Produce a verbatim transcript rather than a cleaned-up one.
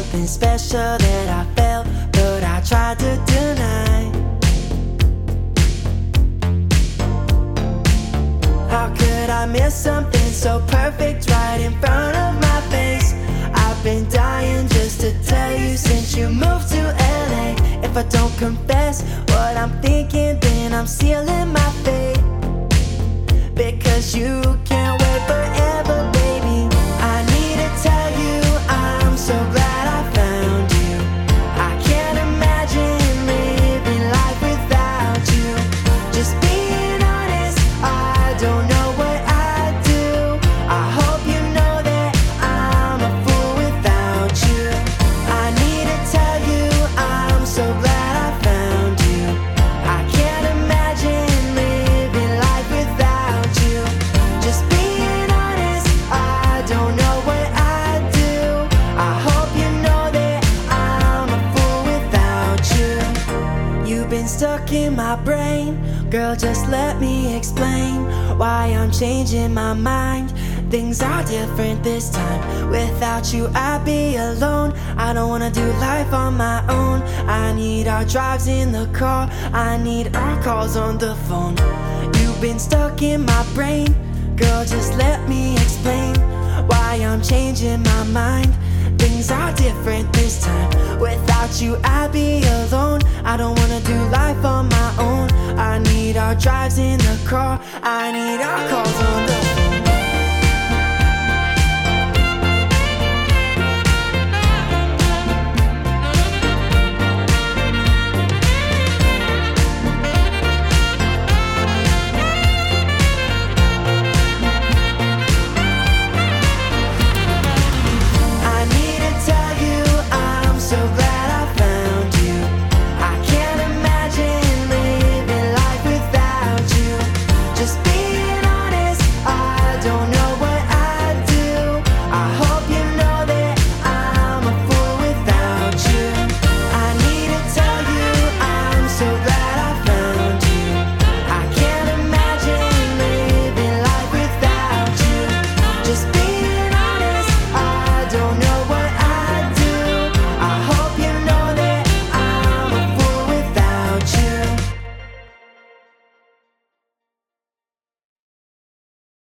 something special that I felt, but I tried to deny. How could I miss something so perfect right in front of my face? I've been dying just to tell you since you moved to L A. If I don't confess what I'm thinking, then I'm sealing my fate. Because you can't wait forever, baby. I need to tell you I'm so glad I found you. I can't imagine living life without you. Just being honest, I don't know what I'd do. I hope you know that I'm a fool without you. I need to tell you I'm so glad I found you. I can't imagine living life without you. Just being honest, I don't know what I'd do. I hope you know that I'm a fool without you. You've been stuck in my brain, girl, just let me explain why I'm changing my mind. Things are different this time. Without you, I'd be alone. I don't wanna do life on my own. I need our drives in the car. I need our calls on the phone. You've been stuck in my brain, girl, just let me explain why I'm changing my mind. Things are different this time. Without you, I'd be alone. I don't wanna do life on my own. I need our drives in the car. I need our calls on the phone. I need to tell you I'm so glad I found you. I can't imagine living life without you. Just being honest, I don't know what I'd do. I hope you know that I'm a fool without you. I need to tell you I'm so glad I found you. I can't imagine living life without you. Just